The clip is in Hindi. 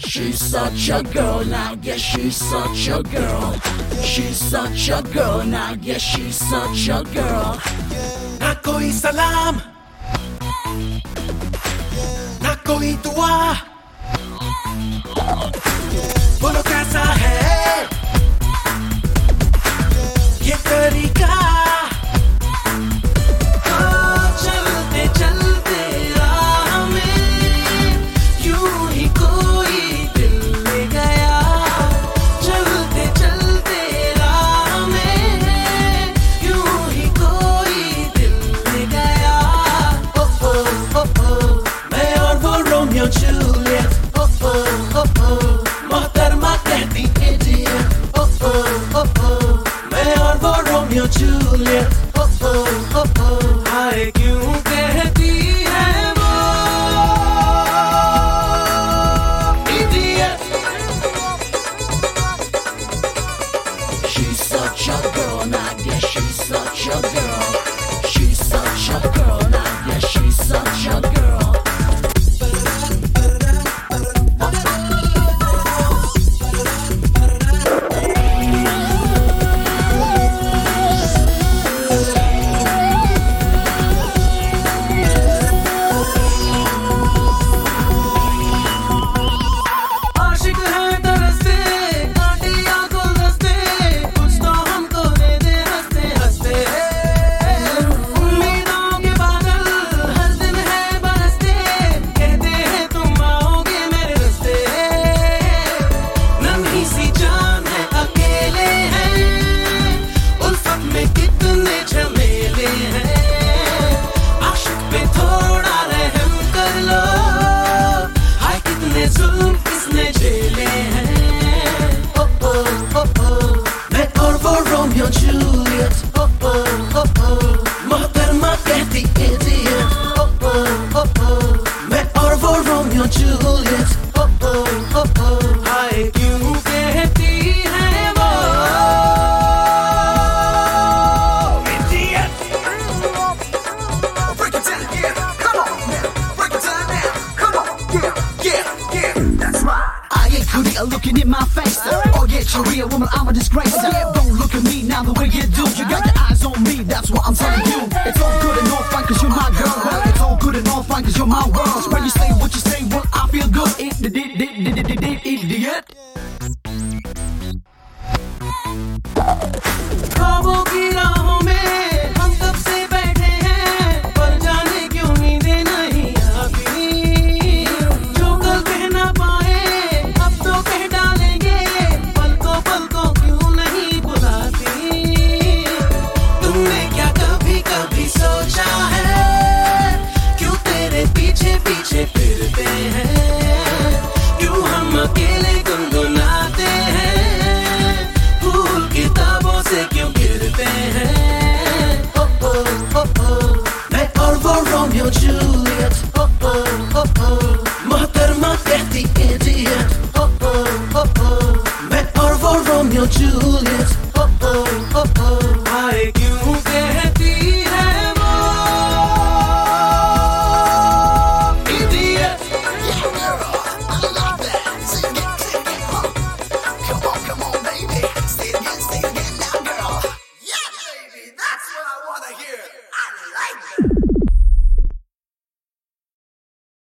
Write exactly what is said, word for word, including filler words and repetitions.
she's such a girl now. Yeah, she's such a girl. She's such a girl now. Yeah, she's such a girl. ना कोई सलाम, ना कोई दुआ, बोलो कैसा है ये तरीका। चलते चलते राह में यूं ही कोई दिल ले गया। चलते चलते राह में यूं ही कोई दिल ले गया। ओ ओ ओ ओ मैं और वो रोमियो जूलियट। ओ ओ ओ ओ मोहतरमा कहती इडियट। ओ ओ ओ ओ मैं और वो रोमियो जूलियट। ओ ओ ओ ओ हाय क्यों कहती है वो idiot. She's such a girl now. Yeah, she's such a girl. She's such a girl now. Yeah, she's such a girl. आशिक है तरसते कांटिया गुलदस्ते, कुछ तो हमको दे दे हंसते हंसते। उम्मीदों के बादल हर दिन है बरसते, कहते हैं तुम आओगे मेरे रास्ते। नन्ही सी जान है अकेले हैं, उल्फत में कितने झमेले हैं। आशिक पे थोड़ा रहम कर लो, हाय कितने जुल्म किसने झेले हैं। ओ ओ ओ ओ मैं और वो रोमियो जूलियट। ओ ओ ओ ओ मोहतरमा कहती इडियट। ओ ओ ओ ओ मैं और वो रोमियो जूलियट। ओ ओ ओ ओ हाय क्यों कहती है वो idiot. Break it down, yeah, come on now. Break it down now, come on, yeah, yeah, yeah, that's right. I ain't Korea looking in my face. Oh yeah, you're a real woman, I'm a disgrace. Don't look at me now the way you do. You got your eyes on me, that's what I'm telling you. It's all good and all fine cause you're my girl. Well, it's all good and all fine cause you're my world. When you say what you say, well, I feel good. It, it, it, it, it, it, it, idiot. ख्वाबों की राहों में हम कब से बैठे हैं, पर जाने क्यों नींदें नहीं आती। जो कल कह ना पाए अब तो कह डालेंगे, पलकों पलकों क्यों नहीं बुलाती। तुमने क्या कभी कभी सोचा है क्यों तेरे पीछे पीछे फिरते हैं। क्यों हम अकेले गुनगुनाते हैं, फूल किताबों से क्यों गिरते हैं। ओ ओ ओ ओ मैं और वो रोमियो जूलियट। ओ ओ ओ ओ मोहतरमा कहती इडियट। ओ ओ ओ ओ मैं और वो रोमियो जूलियट।